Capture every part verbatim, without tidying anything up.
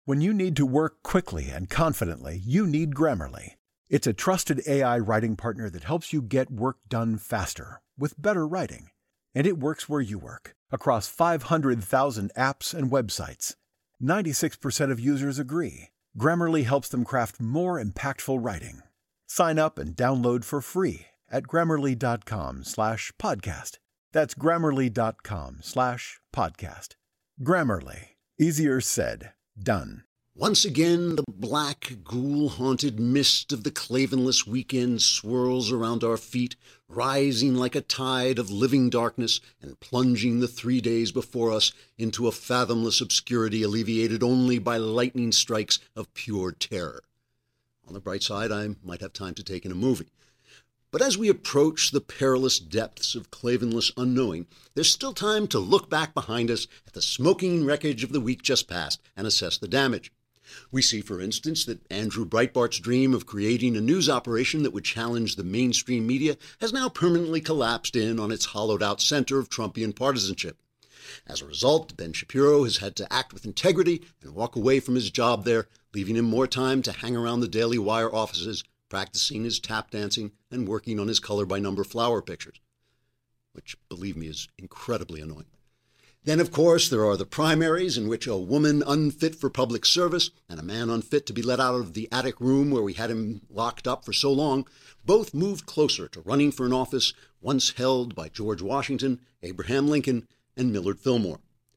When you need to work quickly and confidently, you need Grammarly. It's a trusted A I writing partner that helps you get work done faster, with better writing. And it works where you work, across five hundred thousand apps and websites. ninety-six percent of users agree. Grammarly helps them craft more impactful writing. Sign up and download for free at grammarly.com slash podcast. That's grammarly.com slash podcast. Grammarly. Easier said, done. Once again, the black, ghoul-haunted mist of the Clavenless weekend swirls around our feet, rising like a tide of living darkness and plunging the three days before us into a fathomless obscurity alleviated only by lightning strikes of pure terror. On the bright side, I might have time to take in a movie. But as we approach the perilous depths of Clavenless unknowing, there's still time to look back behind us at the smoking wreckage of the week just past and assess the damage. We see, for instance, that Andrew Breitbart's dream of creating a news operation that would challenge the mainstream media has now permanently collapsed in on its hollowed-out center of Trumpian partisanship. As a result, Ben Shapiro has had to act with integrity and walk away from his job there, leaving him more time to hang around the Daily Wire offices, practicing his tap dancing and working on his color-by-number flower pictures, which, believe me, is incredibly annoying. Then, of course, there are the primaries in which a woman unfit for public service and a man unfit to be let out of the attic room where we had him locked up for so long both moved closer to running for an office once held by George Washington, Abraham Lincoln, and Millard Fillmore.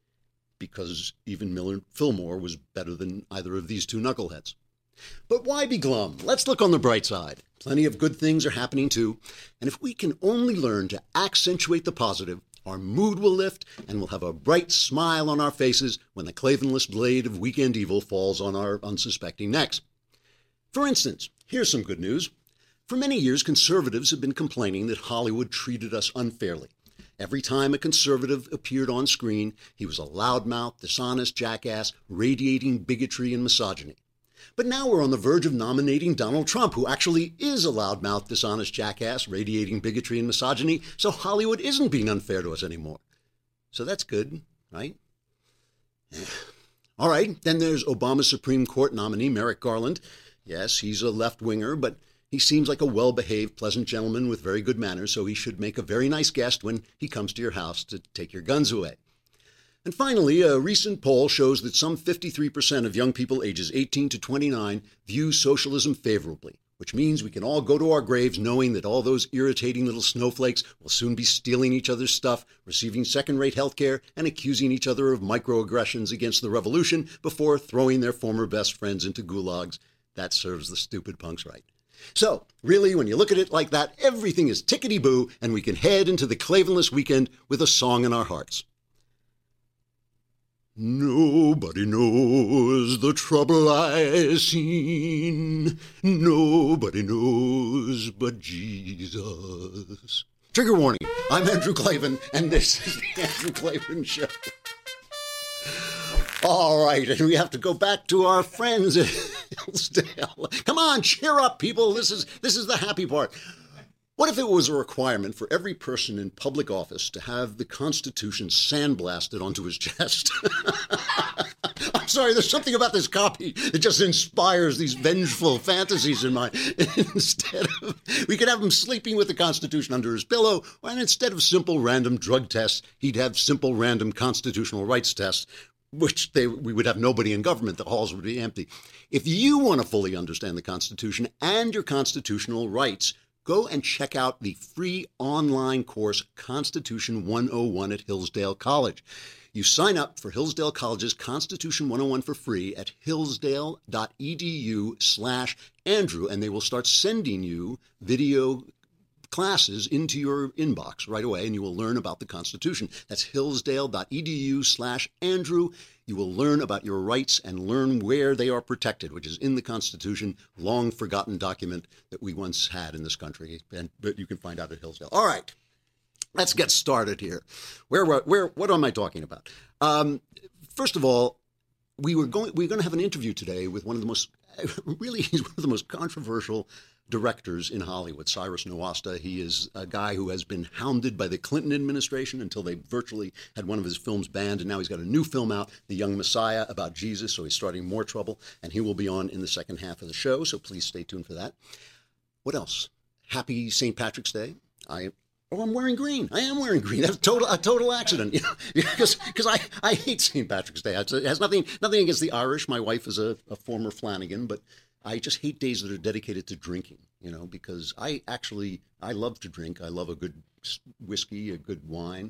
Because even Millard Fillmore was better than either of these two knuckleheads. But why be glum? Let's look on the bright side. Plenty of good things are happening too, and if we can only learn to accentuate the positive, our mood will lift, and we'll have a bright smile on our faces when the Clavenless blade of weekend evil falls on our unsuspecting necks. For instance, here's some good news. For many years, conservatives have been complaining that Hollywood treated us unfairly. Every time a conservative appeared on screen, he was a loudmouth, dishonest jackass, radiating bigotry and misogyny. But now we're on the verge of nominating Donald Trump, who actually is a loudmouth, dishonest jackass, radiating bigotry and misogyny, so Hollywood isn't being unfair to us anymore. So that's good, right? All right, then there's Obama's Supreme Court nominee, Merrick Garland. Yes, he's a left-winger, but he seems like a well-behaved, pleasant gentleman with very good manners, so he should make a very nice guest when he comes to your house to take your guns away. And finally, a recent poll shows that some fifty-three percent of young people ages eighteen to twenty-nine view socialism favorably, which means we can all go to our graves knowing that all those irritating little snowflakes will soon be stealing each other's stuff, receiving second-rate health care, and accusing each other of microaggressions against the revolution before throwing their former best friends into gulags. That serves the stupid punks right. So, really, when you look at it like that, everything is tickety-boo, and we can head into the Clavenless weekend with a song in our hearts. Nobody knows the trouble I've seen. Nobody knows but Jesus. Trigger warning. I'm Andrew Klavan, and this is the Andrew Klavan Show. All right, and we have to go back to our friends at Hillsdale. Come on, cheer up, people. This is this is the happy part. What if it was a requirement for every person in public office to have the Constitution sandblasted onto his chest? I'm sorry, there's something about this copy that just inspires these vengeful fantasies in my... Instead of... We could have him sleeping with the Constitution under his pillow, and instead of simple random drug tests, he'd have simple random constitutional rights tests, which they, we would have nobody in government. The halls would be empty. If you want to fully understand the Constitution and your constitutional rights, go and check out the free online course, Constitution one oh one at Hillsdale College. You sign up for Hillsdale College's Constitution one oh one for free at hillsdale.edu slash Andrew, and they will start sending you video classes into your inbox right away, and you will learn about the Constitution. That's hillsdale.edu slash Andrew. You will learn about your rights and learn where they are protected, which is in the Constitution, long forgotten document that we once had in this country, and but you can find out at Hillsdale. All right, let's get started here. Where, where, what am I talking about? Um, first of all, we were going, we we're going to have an interview today with one of the most, really, he's one of the most controversial directors in Hollywood. Cyrus Nowasta, he is a guy who has been hounded by the Clinton administration until they virtually had one of his films banned, and now he's got a new film out, The Young Messiah, about Jesus, so he's starting more trouble, and he will be on in the second half of the show, so please stay tuned for that. What else? Happy Saint Patrick's Day. I Oh, I'm wearing green. I am wearing green. That's a total, a total accident, you know, because because I, I hate Saint Patrick's Day. It has nothing nothing against the Irish. My wife is a, a former Flanagan, but I just hate days that are dedicated to drinking, you know, because I actually, I love to drink. I love a good whiskey, a good wine.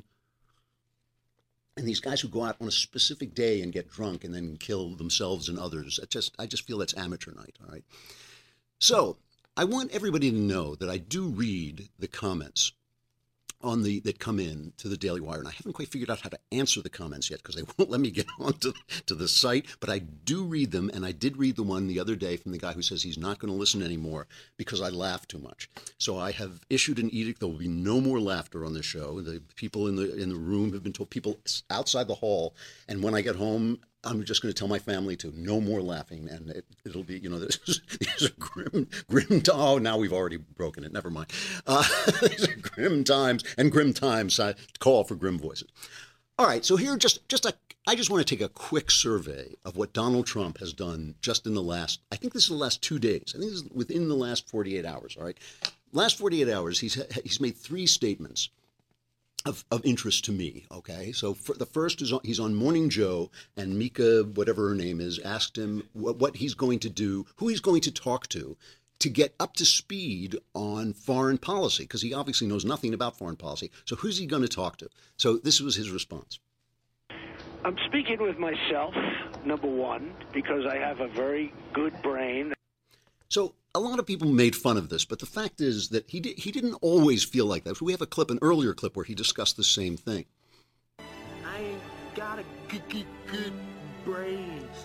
And these guys who go out on a specific day and get drunk and then kill themselves and others, I just, I just feel that's amateur night, all right? So I want everybody to know that I do read the comments on the that come in to the Daily Wire, and I haven't quite figured out how to answer the comments yet because they won't let me get onto to the site, but I do read them, and I did read the one the other day from the guy who says he's not going to listen anymore because I laugh too much. So I have issued an edict. There will be no more laughter on this show. The people in the in the room have been told, people outside the hall, and when I get home, I'm just going to tell my family to no more laughing, and it, it'll be, you know, this is, these are grim, grim. Oh, now we've already broken it. Never mind. Uh, these are grim times, and grim times I call for grim voices. All right, so here, just just a, I just want to take a quick survey of what Donald Trump has done just in the last. I think this is the last two days. I think this is within the last forty-eight hours. All right, last forty-eight hours, he's he's made three statements Of, of interest to me, okay? So for the first is on, he's on Morning Joe, and Mika, whatever her name is, asked him what, what he's going to do, who he's going to talk to, to get up to speed on foreign policy, because he obviously knows nothing about foreign policy. So who's he going to talk to? So this was his response. I'm speaking with myself, number one, because I have a very good brain. So a lot of people made fun of this, but the fact is that he did, he didn't always feel like that. So we have a clip, an earlier clip, where he discussed the same thing. I ain't got a good, good, good brains.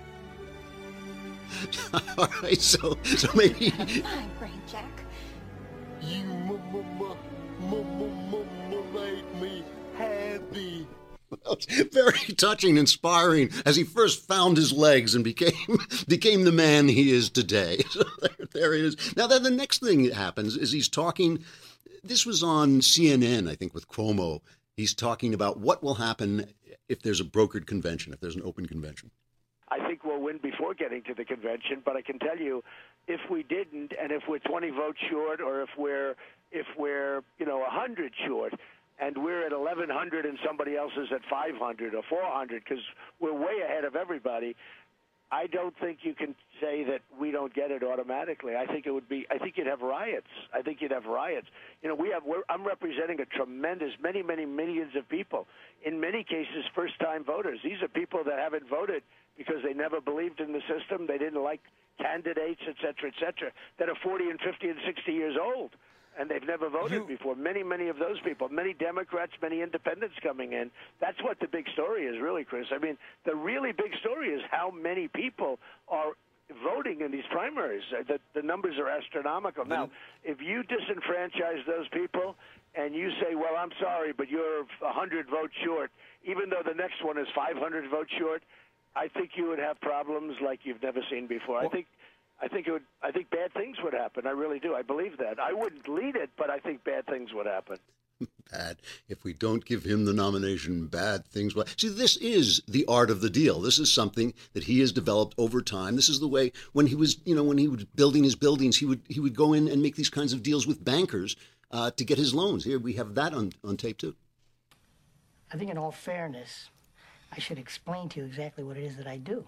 All right, so so maybe. Fine, Brain Jack. You made me happy. Well, it's very touching, inspiring, as he first found his legs and became became the man he is today. So there, there it is. Now, then the next thing that happens is he's talking, this was on C N N, I think, with Cuomo. He's talking about what will happen if there's a brokered convention, if there's an open convention. I think we'll win before getting to the convention, but I can tell you, if we didn't, and if we're twenty votes short, or if we're, if we're you know, one hundred short, and we're at eleven hundred and somebody else is at five hundred or four hundred, because we're way ahead of everybody, I don't think you can say that we don't get it automatically. I think it would be, I think you'd have riots. I think you'd have riots. You know, we have, we're, I'm representing a tremendous, many, many millions of people. In many cases, first-time voters. These are people that haven't voted because they never believed in the system. They didn't like candidates, et cetera, et cetera, that are forty and fifty and sixty years old. And they've never voted you, before. Many, many of those people, many Democrats, many independents coming in. That's what the big story is, really, Chris. I mean, the really big story is how many people are voting in these primaries. The, the numbers are astronomical. Mm-hmm. Now, if you disenfranchise those people and you say, well, I'm sorry, but you're one hundred votes short, even though the next one is five hundred votes short, I think you would have problems like you've never seen before. Well, I think I think it would. I think bad things would happen. I really do. I believe that. I wouldn't lead it, but I think bad things would happen. Bad. If we don't give him the nomination, bad things will. See, this is the art of the deal. This is something that he has developed over time. This is the way when he was, you know, when he was building his buildings, he would he would go in and make these kinds of deals with bankers uh, to get his loans. Here we have that on on tape too. I think, in all fairness, I should explain to you exactly what it is that I do.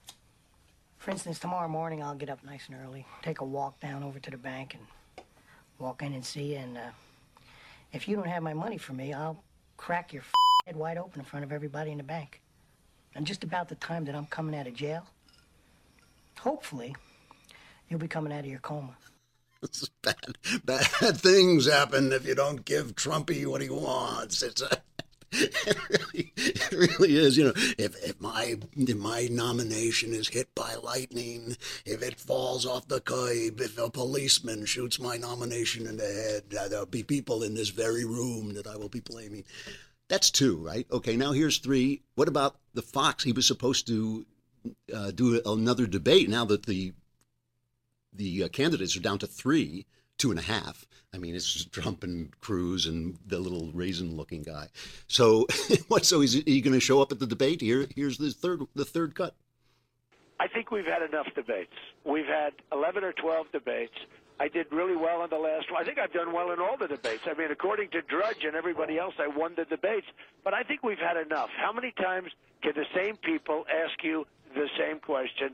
For instance, tomorrow morning I'll get up nice and early, take a walk down over to the bank and walk in and see you, and uh, if you don't have my money for me, I'll crack your f- head wide open in front of everybody in the bank. And just about the time that I'm coming out of jail, hopefully, you'll be coming out of your coma. It's bad, bad things happen if you don't give Trumpy what he wants. It's a... It really, it really is. You know, if if my if my nomination is hit by lightning, if it falls off the curb, if a policeman shoots my nomination in the head, there'll be people in this very room that I will be blaming. That's two, right? Okay, now here's three. What about the Fox? He was supposed to uh, do another debate. Now that the the uh, candidates are down to three, two and a half. I mean, it's Trump and Cruz and the little raisin-looking guy. So, what? So, is he going to show up at the debate? Here, here's the third, the third cut. I think we've had enough debates. We've had eleven or twelve debates. I did really well in the last one. I think I've done well in all the debates. I mean, according to Drudge and everybody else, I won the debates. But I think we've had enough. How many times can the same people ask you the same question?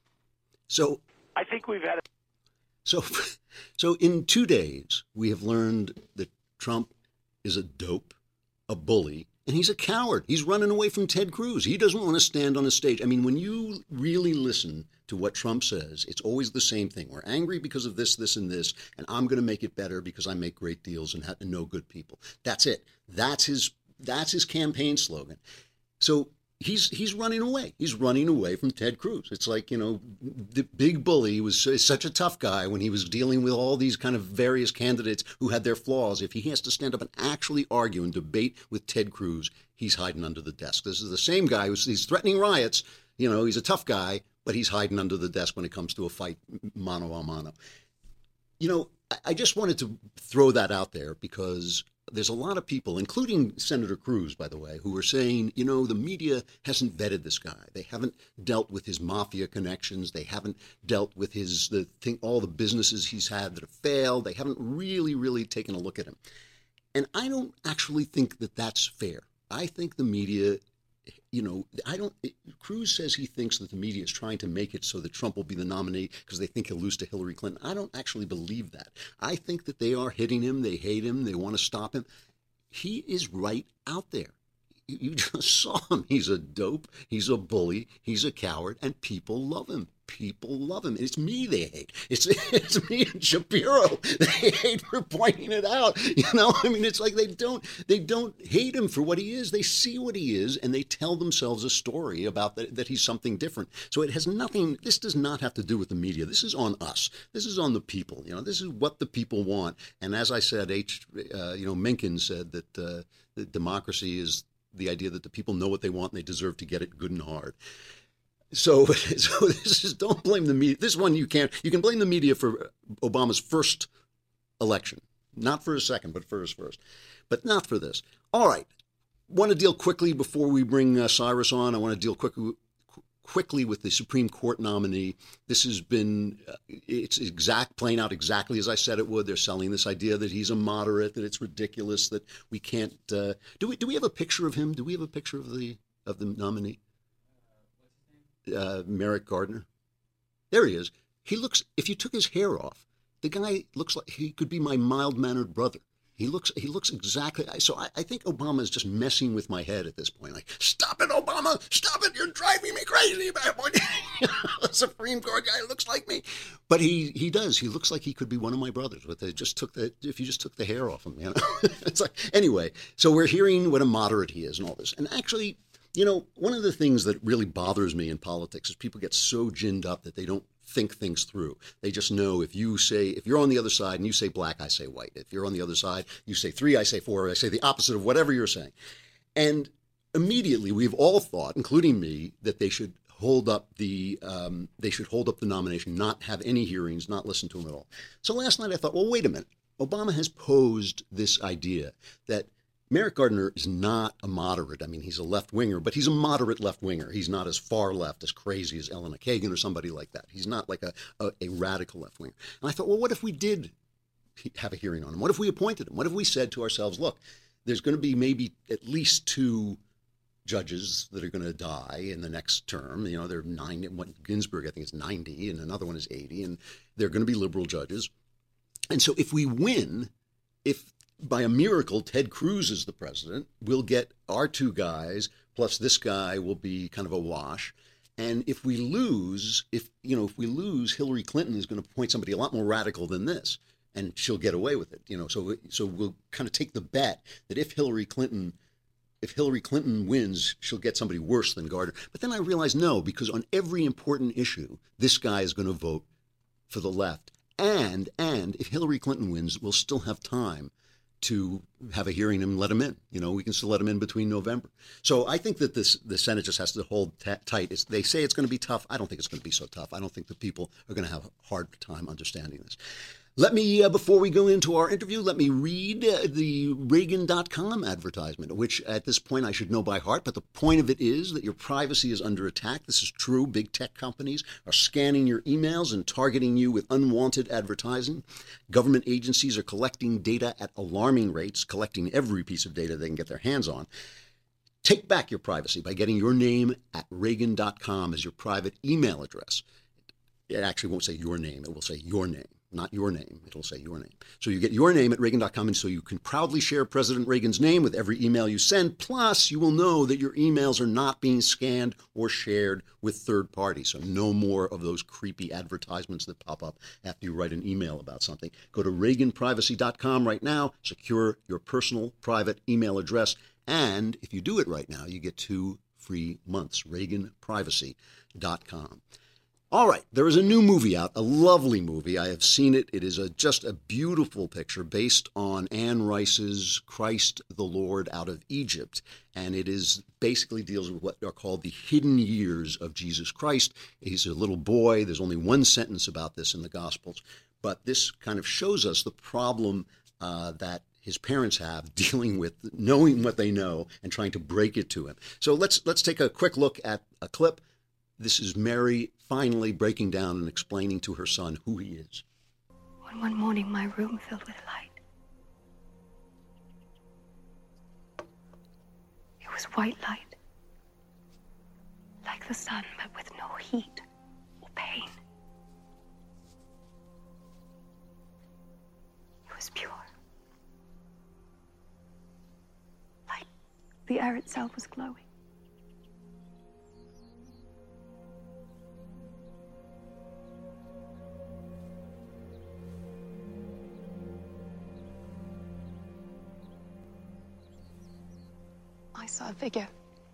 So I think we've had. So, so in two days, we have learned that Trump is a dope, a bully, and he's a coward. He's running away from Ted Cruz. He doesn't want to stand on a stage. I mean, when you really listen to what Trump says, it's always the same thing. We're angry because of this, this, and this, and I'm going to make it better because I make great deals and, have, and know good people. That's it. That's his. That's his campaign slogan. So he's he's running away. He's running away from Ted Cruz. It's like, you know, the big bully was such a tough guy when he was dealing with all these kind of various candidates who had their flaws. If he has to stand up and actually argue and debate with Ted Cruz, he's hiding under the desk. This is the same guy who's he's threatening riots. You know, he's a tough guy, but he's hiding under the desk when it comes to a fight, mano a mano. You know, I just wanted to throw that out there because there's a lot of people, including Senator Cruz, by the way, who are saying, you know, the media hasn't vetted this guy. They haven't dealt with his mafia connections. They haven't dealt with his the thing, all the businesses he's had that have failed. They haven't really, really taken a look at him. And I don't actually think that that's fair. I think the media, you know, I don't. It, Cruz says he thinks that the media is trying to make it so that Trump will be the nominee because they think he'll lose to Hillary Clinton. I don't actually believe that. I think that they are hitting him. They hate him. They want to stop him. He is right out there. You, you just saw him. He's a dope. He's a bully. He's a coward. And people love him. People love him. It's me they hate. It's it's me and Shapiro. They hate for pointing it out. You know, I mean, it's like they don't they don't hate him for what he is. They see what he is, and they tell themselves a story about that, that he's something different. So it has nothing. This does not have to do with the media. This is on us. This is on the people. You know, this is what the people want. And as I said, H. Uh, you know, Mencken said that, uh, that democracy is the idea that the people know what they want and they deserve to get it good and hard. So, so this is, don't blame the media. This one you can't, you can blame the media for Obama's first election, not for his second, but for his first, but not for this. All right. Want to deal quickly before we bring uh, Cyrus on. I want to deal quickly, quickly with the Supreme Court nominee. This has been, uh, it's exact, playing out exactly as I said it would. They're selling this idea that he's a moderate, that it's ridiculous, that we can't, uh, do we, do we have a picture of him? Do we have a picture of the, of the nominee? Uh, Merrick Gardner. There he is. He looks, if you took his hair off, the guy looks like he could be my mild-mannered brother. He looks he looks exactly, so I, I think Obama is just messing with my head at this point. Like, stop it, Obama, stop it, you're driving me crazy, bad boy. The Supreme Court guy looks like me. But he, he does, he looks like he could be one of my brothers, but they just took the, if you just took the hair off him, you know. It's like, anyway, so we're hearing what a moderate he is and all this. And actually, you know, one of the things that really bothers me in politics is people get so ginned up that they don't think things through. They just know if you say, if you're on the other side and you say black, I say white. If you're on the other side, you say three, I say four, I say the opposite of whatever you're saying. And immediately we've all thought, including me, that they should hold up the um, they should hold up the nomination, not have any hearings, not listen to him at all. So last night I thought, well, wait a minute. Obama has posed this idea that Merrick Gardner is not a moderate. I mean, he's a left-winger, but he's a moderate left-winger. He's not as far left, as crazy as Elena Kagan or somebody like that. He's not like a, a, a radical left-winger. And I thought, well, what if we did have a hearing on him? What if we appointed him? What if we said to ourselves, look, there's going to be maybe at least two judges that are going to die in the next term. You know, they're nine. Ginsburg, I think, is ninety, and another one is eighty, and they're going to be liberal judges. And so if we win, if by a miracle, Ted Cruz is the president, we'll get our two guys, plus this guy will be kind of a wash. And if we lose, if, you know, if we lose, Hillary Clinton is going to appoint somebody a lot more radical than this, and she'll get away with it. You know, so, so we'll kind of take the bet that if Hillary Clinton, if Hillary Clinton wins, she'll get somebody worse than Gardner. But then I realized, no, because on every important issue, this guy is going to vote for the left. And, and if Hillary Clinton wins, we'll still have time to have a hearing and let him in. You know, we can still let him in between November. So I think that this the Senate just has to hold t- tight. It's, they say it's going to be tough. I don't think it's going to be so tough. I don't think the people are going to have a hard time understanding this. Let me, uh, before we go into our interview, let me read uh, the Reagan dot com advertisement, which at this point I should know by heart. But the point of it is that your privacy is under attack. This is true. Big tech companies are scanning your emails and targeting you with unwanted advertising. Government agencies are collecting data at alarming rates, collecting every piece of data they can get their hands on. Take back your privacy by getting your name at Reagan dot com as your private email address. It actually won't say your name. It will say your name. Not your name. It'll say your name. So you get your name at Reagan dot com, and so you can proudly share President Reagan's name with every email you send. Plus, you will know that your emails are not being scanned or shared with third parties. So no more of those creepy advertisements that pop up after you write an email about something. Go to Reagan Privacy dot com right now. Secure your personal private email address. And if you do it right now, you get two free months. Reagan Privacy dot com. All right, there is a new movie out, a lovely movie. I have seen it. It is a, just a beautiful picture based on Anne Rice's Christ the Lord out of Egypt. And it is basically deals with what are called the hidden years of Jesus Christ. He's a little boy. There's only one sentence about this in the Gospels. But this kind of shows us the problem uh, that his parents have dealing with knowing what they know and trying to break it to him. So let's let's take a quick look at a clip. This is Mary finally breaking down and explaining to her son who he is. When one morning my room filled with light. It was white light. Like the sun, but with no heat or pain. It was pure. Like the air itself was glowing. I saw a figure.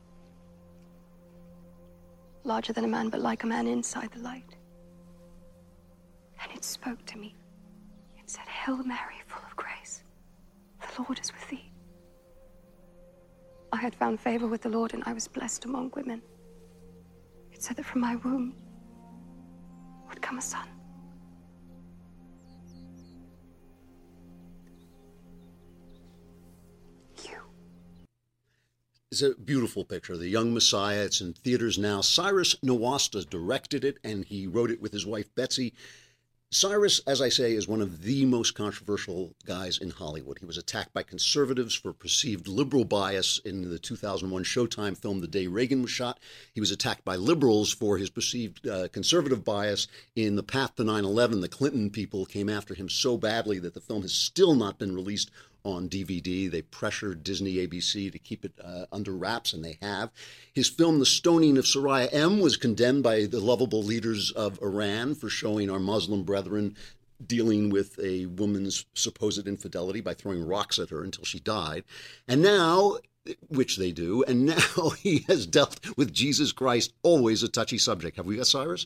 Larger than a man, but like a man inside the light. And it spoke to me. It said, "Hail Mary, full of grace. The Lord is with thee." I had found favor with the Lord, and I was blessed among women. It said that from my womb would come a son. It's a beautiful picture. The Young Messiah. It's in theaters now. Cyrus Nowasta directed it, and he wrote it with his wife, Betsy. Cyrus, as I say, is one of the most controversial guys in Hollywood. He was attacked by conservatives for perceived liberal bias in the two thousand one Showtime film The Day Reagan Was Shot. He was attacked by liberals for his perceived uh, conservative bias in The Path to nine eleven. The Clinton people came after him so badly that the film has still not been released on D V D. They pressured Disney A B C to keep it uh, under wraps, and they have. His film, The Stoning of Soraya M., was condemned by the lovable leaders of Iran for showing our Muslim brethren dealing with a woman's supposed infidelity by throwing rocks at her until she died. And now, which they do, and now he has dealt with Jesus Christ, always a touchy subject. Have we got Cyrus?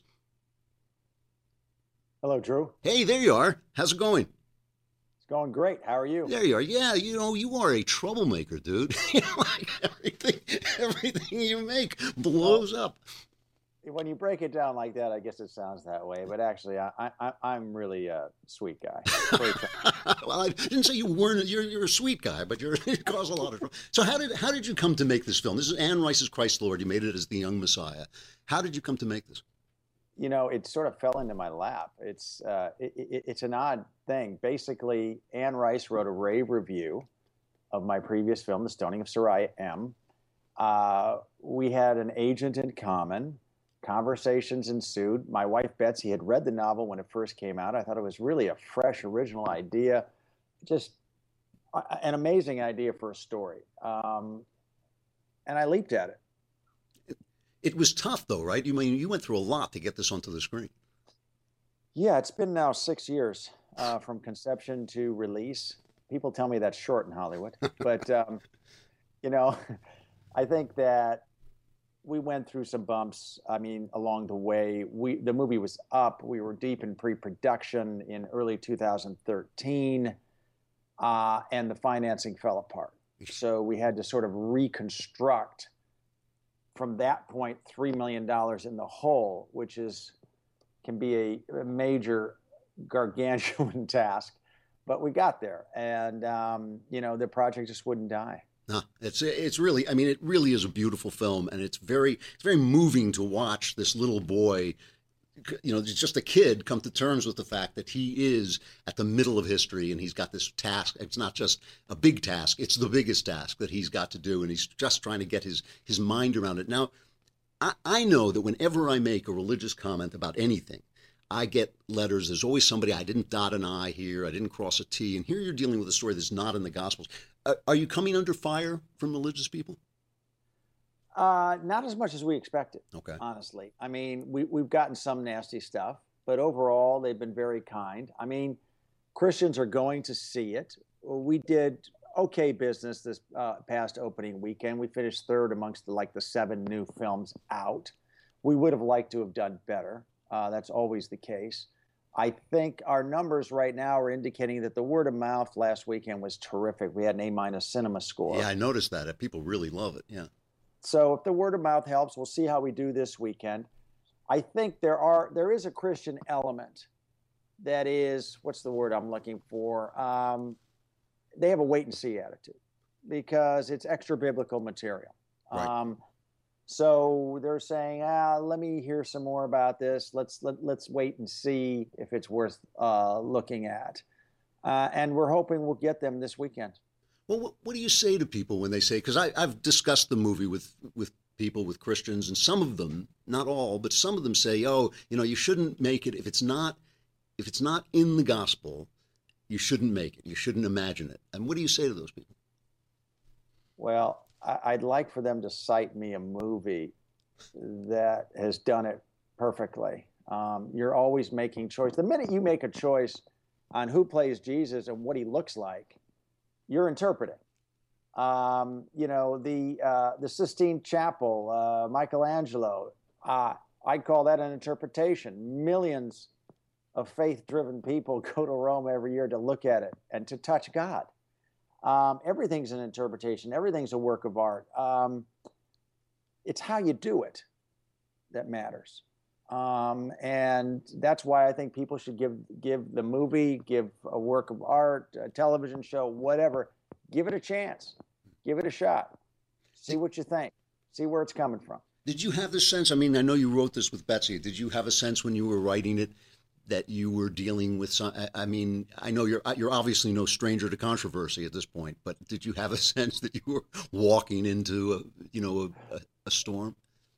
Hello, Drew. Hey, there you are. How's it going? Going great. How are you? There you are. Yeah, you know, you are a troublemaker, dude. Like everything, everything you make blows well, up. When you break it down like that, I guess it sounds that way. But actually, I, I, I'm really a sweet guy. Well, I didn't say you weren't. You're, you're a sweet guy, but you're, you cause a lot of trouble. So how did how did you come to make this film? This is Anne Rice's Christ the Lord. You made it as the Young Messiah. How did you come to make this? You know, it sort of fell into my lap. It's uh, it, it, it's an odd thing. Basically, Anne Rice wrote a rave review of my previous film, The Stoning of Soraya M. Uh, we had an agent in common. Conversations ensued. My wife, Betsy, had read the novel when it first came out. I thought it was really a fresh, original idea. Just an amazing idea for a story. Um, and I leaped at it. It was tough, though, right? You mean you went through a lot to get this onto the screen. Yeah, it's been now six years uh, from conception to release. People tell me that's short in Hollywood, but um, you know, I think that we went through some bumps. I mean, along the way, we the movie was up. We were deep in pre-production in early two thousand thirteen. uh, and the financing fell apart. So we had to sort of reconstruct from that point three million dollars in the hole, which is can be a, a major gargantuan task. But we got there, and um, you know, the project just wouldn't die. No, it's it's really, I mean, it really is a beautiful film, and it's very it's very moving to watch this little boy, you know, just a kid, come to terms with the fact that he is at the middle of history, and he's got this task. It's not just a big task; it's the biggest task that he's got to do, and he's just trying to get his his mind around it. Now, I, I know that whenever I make a religious comment about anything, I get letters. There's always somebody, I didn't dot an I here, I didn't cross a T, and here you're dealing with a story that's not in the Gospels. Uh, are you coming under fire from religious people? Uh, not as much as we expected, okay. honestly. I mean, we, we've gotten some nasty stuff, but overall, they've been very kind. I mean, Christians are going to see it. We did okay business this uh, past opening weekend. We finished third amongst the, like the seven new films out. We would have liked to have done better. Uh, that's always the case. I think our numbers right now are indicating that the word of mouth last weekend was terrific. We had an A-minus cinema score. Yeah, I noticed that. People really love it, yeah. So if the word of mouth helps, we'll see how we do this weekend. I think there are there is a Christian element that is, what's the word I'm looking for? Um, they have a wait-and-see attitude because it's extra-biblical material. Right. Um, So they're saying, ah, let me hear some more about this. Let's let, let's wait and see if it's worth uh, looking at. Uh, and we're hoping we'll get them this weekend. Well, what, what do you say to people when they say, because I've discussed the movie with, with people, with Christians, and some of them, not all, but some of them say, oh, you know, you shouldn't make it, if it's not, if it's not in the gospel, you shouldn't make it. You shouldn't imagine it. And what do you say to those people? Well, I'd like for them to cite me a movie that has done it perfectly. Um, you're always making choice. The minute you make a choice on who plays Jesus and what he looks like, you're interpreting. Um, you know, the uh, the Sistine Chapel, uh, Michelangelo, uh, I'd call that an interpretation. Millions of faith-driven people go to Rome every year to look at it and to touch God. Um, everything's an interpretation. Everything's a work of art. Um, it's how you do it that matters. Um, and that's why I think people should give give the movie, give a work of art, a television show, whatever, give it a chance. Give it a shot. See what you think. See where it's coming from. Did you have the sense, I mean, I know you wrote this with Betsy. Did you have a sense when you were writing it that you were dealing with some, I mean, I know you're you're obviously no stranger to controversy at this point, but did you have a sense that you were walking into a, you know, a, a storm?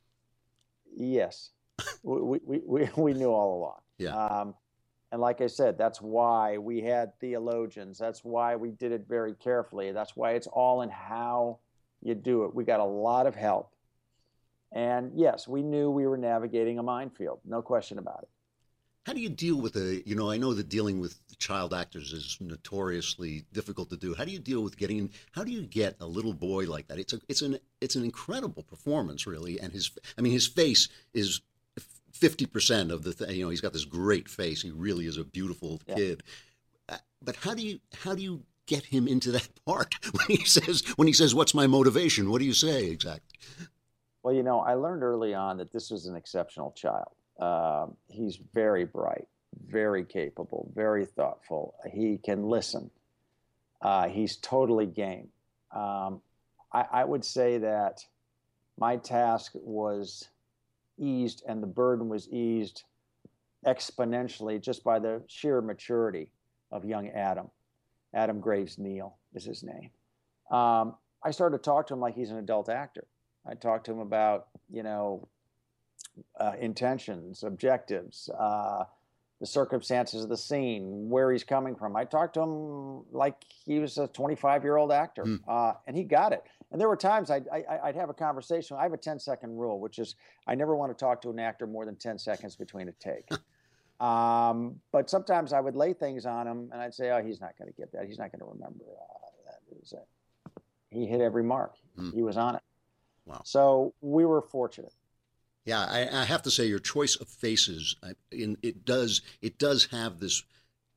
Yes. we, we, we, we knew all along. Yeah. Um, and like I said, that's why we had theologians. That's why we did it very carefully. That's why it's all in how you do it. We got a lot of help. And yes, we knew we were navigating a minefield. No question about it. How do you deal with a, you know, I know that dealing with child actors is notoriously difficult to do. How do you deal with getting, how do you get a little boy like that? It's a, it's an, it's an incredible performance, really. And his, I mean, his face is fifty percent of the thing, you know, he's got this great face. He really is a beautiful yeah. kid. Uh, but how do you, how do you get him into that part when he says, when he says, what's my motivation? What do you say exactly? Well, you know, I learned early on that this was an exceptional child. Um, he's very bright, very capable, very thoughtful. He can listen. Uh, he's totally game. Um, I, I would say that my task was eased and the burden was eased exponentially just by the sheer maturity of young Adam. Adam Graves Neal is his name. Um, I started to talk to him like he's an adult actor. I talked to him about, you know, Uh, intentions, objectives, uh, the circumstances of the scene, where he's coming from. I talked to him like he was a twenty-five-year-old actor, mm. uh, and he got it. And there were times I'd, I, I'd have a conversation. I have a ten-second rule, which is I never want to talk to an actor more than ten seconds between a take. um, but sometimes I would lay things on him, and I'd say, oh, he's not going to get that. He's not going to remember uh, that. It was, uh, he hit every mark. Mm. He was on it. Wow. So we were fortunate. Yeah, I, I have to say your choice of faces, I, in, it does it does have this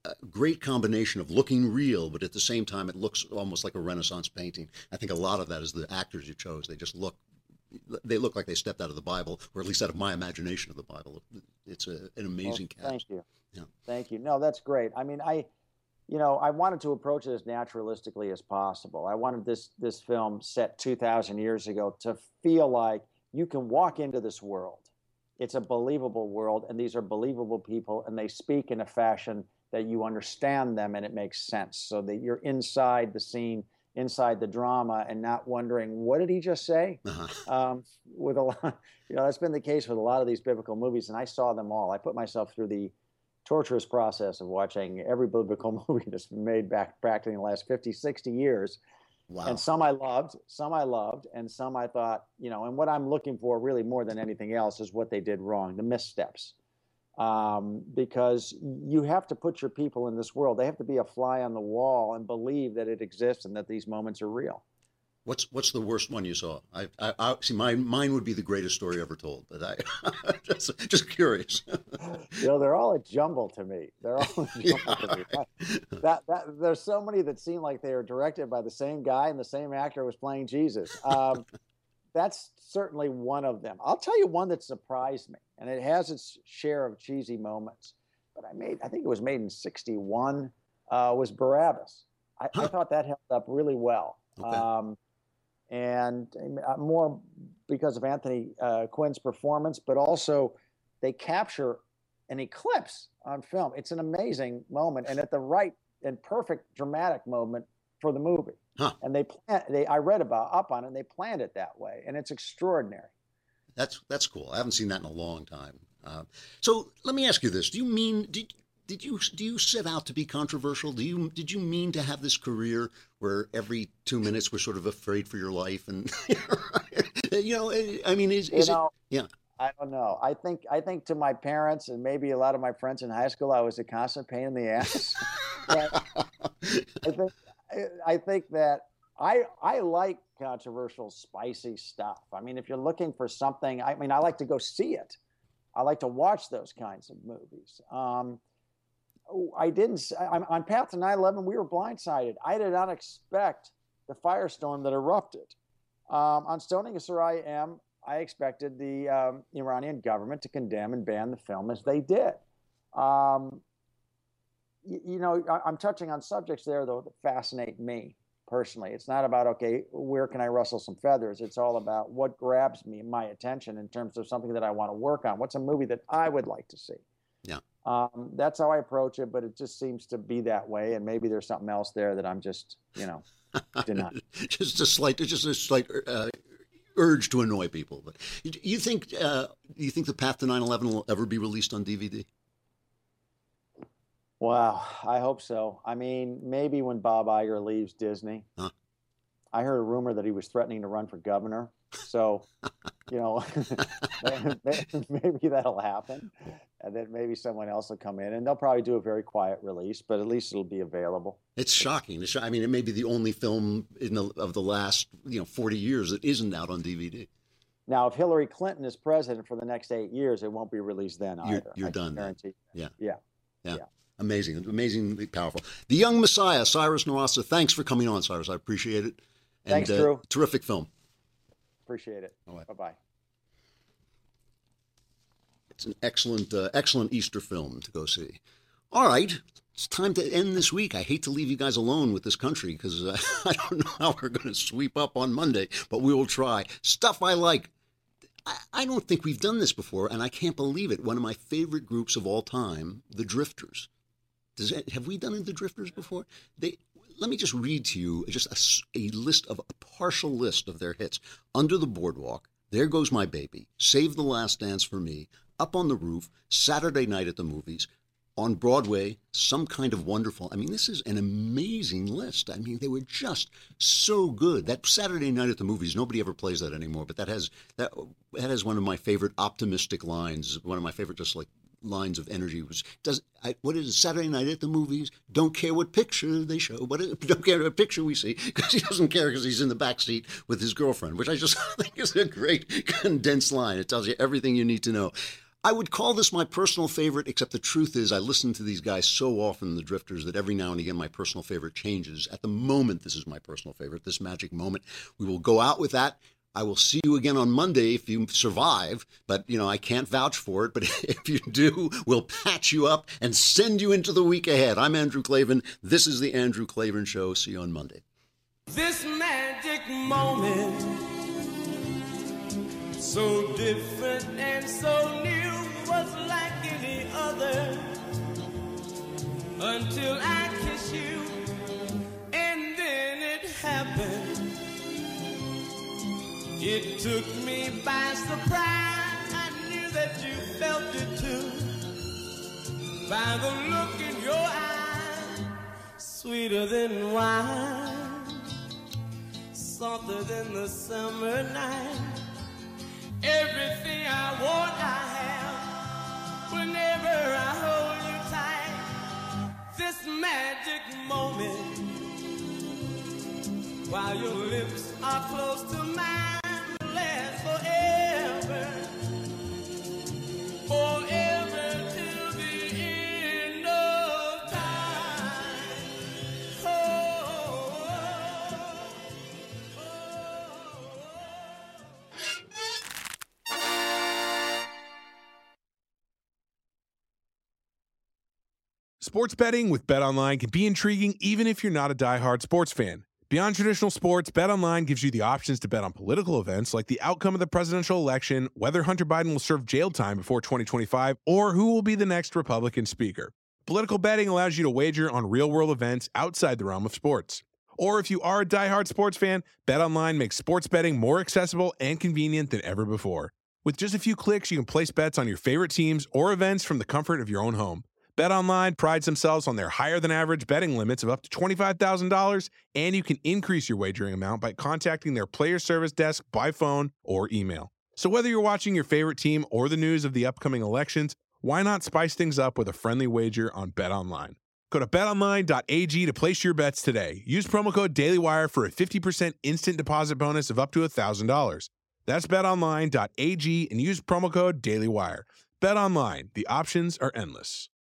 a great combination of looking real, but at the same time, it looks almost like a Renaissance painting. I think a lot of that is the actors you chose. They just look, they look like they stepped out of the Bible, or at least out of my imagination of the Bible. It's a, an amazing well, cast. Thank you. Yeah. Thank you. No, that's great. I mean, I, you know, I wanted to approach it as naturalistically as possible. I wanted this this film set two thousand years ago to feel like you can walk into this world. It's a believable world, and these are believable people, and they speak in a fashion that you understand them and it makes sense, so that you're inside the scene, inside the drama, and not wondering, what did he just say? Uh-huh. Um, with a lot, you know, that's been the case with a lot of these biblical movies, and I saw them all. I put myself through the torturous process of watching every biblical movie that's been made back practically in the last fifty, sixty years. Wow. And some I loved, some I loved, and some I thought, you know, and what I'm looking for really more than anything else is what they did wrong, the missteps. Um, because you have to put your people in this world. They have to be a fly on the wall and believe that it exists and that these moments are real. What's what's the worst one you saw? I, I, I see. My mine would be The Greatest Story Ever Told, but I just just curious. You know, they're all a jumble to me. They're all a jumble yeah, to me. Right. That that there's so many that seem like they were directed by the same guy and the same actor was playing Jesus. Um, that's certainly one of them. I'll tell you one that surprised me, and it has its share of cheesy moments. But I made, I think it was made in sixty-one. Uh, was Barabbas. I, huh. I thought that held up really well. Okay. Um, and more because of Anthony uh, Quinn's performance, but also they capture an eclipse on film. It's an amazing moment, and at the right and perfect dramatic moment for the movie. Huh. And they plan. They I read about up on it. And they planned it that way, and it's extraordinary. That's that's cool. I haven't seen that in a long time. Uh, so let me ask you this: Do you mean did did you do you set out to be controversial? Do you did you mean to have this career where every two minutes we're sort of afraid for your life? And you know, I mean, is is you know, it? Yeah. I don't know. I think I think to my parents and maybe a lot of my friends in high school, I was a constant pain in the ass. But I think I think that I I like controversial, spicy stuff. I mean, if you're looking for something, I mean, I like to go see it. I like to watch those kinds of movies. Um, I didn't. I'm on Path to nine eleven. We were blindsided. I did not expect the firestorm that erupted. Um, on Stoning of Soraya M, I expected the um, Iranian government to condemn and ban the film as they did. Um, you, you know, I, I'm touching on subjects there, though, that fascinate me personally. It's not about, okay, where can I rustle some feathers? It's all about what grabs me, my attention in terms of something that I want to work on. What's a movie that I would like to see? Yeah. Um, that's how I approach it, but it just seems to be that way. And maybe there's something else there that I'm just, you know, denying. just a slight, just a slight uh, urge to annoy people. But you think, uh, you think the Path to nine eleven will ever be released on D V D? Wow, I hope so. I mean, maybe when Bob Iger leaves Disney. Huh? I heard a rumor that he was threatening to run for governor. So, you know, maybe that'll happen. And then maybe someone else will come in, and they'll probably do a very quiet release, but at least it'll be available. It's shocking. It's, I mean, it may be the only film in the, of the last, you know, forty years that isn't out on D V D. Now, if Hillary Clinton is president for the next eight years, it won't be released then you're, either. You're I done. Guarantee. Yeah. yeah. Yeah. Yeah. Amazing. Amazingly powerful. The Young Messiah, Cyrus Nowrasteh. Thanks for coming on, Cyrus. I appreciate it. And, Thanks, Drew. Uh, terrific film. Appreciate it. All right. Bye-bye. It's an excellent, uh, excellent Easter film to go see. All right. It's time to end this week. I hate to leave you guys alone with this country because uh, I don't know how we're going to sweep up on Monday, but we will try. Stuff I like. I, I don't think we've done this before, and I can't believe it. One of my favorite groups of all time, the Drifters. Does it, have we done the Drifters before? They let me just read to you just a, a list of a partial list of their hits. Under the Boardwalk, There Goes My Baby, Save the Last Dance for Me, Up on the Roof, Saturday Night at the Movies, on Broadway, Some Kind of Wonderful. I mean, this is an amazing list. I mean, they were just so good. That Saturday Night at the Movies, nobody ever plays that anymore, but that has that that has one of my favorite optimistic lines, one of my favorite just like lines of energy. Was does I, what is it, Saturday Night at the Movies? Don't care what picture they show, but it, don't care what picture we see, because he doesn't care because he's in the back seat with his girlfriend, which I just think is a great condensed line. It tells you everything you need to know. I would call this my personal favorite, except the truth is I listen to these guys so often, the Drifters, that every now and again my personal favorite changes. At the moment, this is my personal favorite, this magic moment. We will go out with that. I will see you again on Monday if you survive, but, you know, I can't vouch for it. But if you do, we'll patch you up and send you into the week ahead. I'm Andrew Klavan. This is The Andrew Klavan Show. See you on Monday. This magic moment, so different and so new, was like any other until I kiss you, and then it happened. It took me by surprise. I knew that you felt it too, by the look in your eyes, sweeter than wine, softer than the summer night. Everything I want, I have, whenever I hold you tight. This magic moment, while your lips are close to mine, will last forever, forever till the end of time. Oh, oh, oh, oh. Sports betting with BetOnline can be intriguing even if you're not a diehard sports fan. Beyond traditional sports, BetOnline gives you the options to bet on political events like the outcome of the presidential election, whether Hunter Biden will serve jail time before twenty twenty-five, or who will be the next Republican speaker. Political betting allows you to wager on real-world events outside the realm of sports. Or if you are a diehard sports fan, BetOnline makes sports betting more accessible and convenient than ever before. With just a few clicks, you can place bets on your favorite teams or events from the comfort of your own home. BetOnline prides themselves on their higher-than-average betting limits of up to twenty-five thousand dollars, and you can increase your wagering amount by contacting their player service desk by phone or email. So whether you're watching your favorite team or the news of the upcoming elections, why not spice things up with a friendly wager on BetOnline? Go to bet online dot a g to place your bets today. Use promo code DailyWire for a fifty percent instant deposit bonus of up to one thousand dollars. That's bet online dot a g and use promo code DailyWire. BetOnline, the options are endless.